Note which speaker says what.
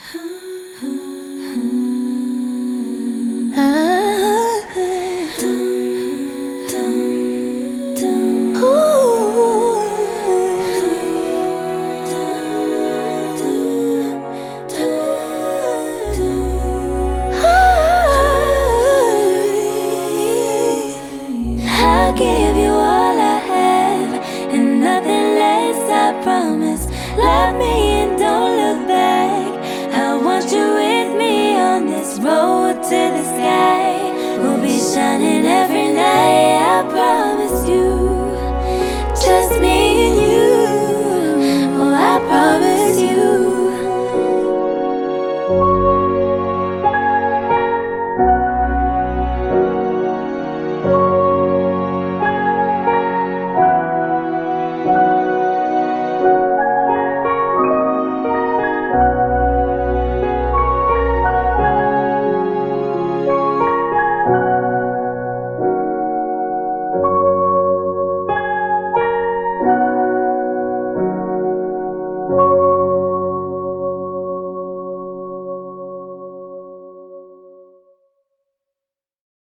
Speaker 1: I'll give you all I have and nothing less, I promise. Love me and don't look back. I want you with me on this road to the sky. We'll be shining every night, I promise you. Just me and you. Oh, I promise.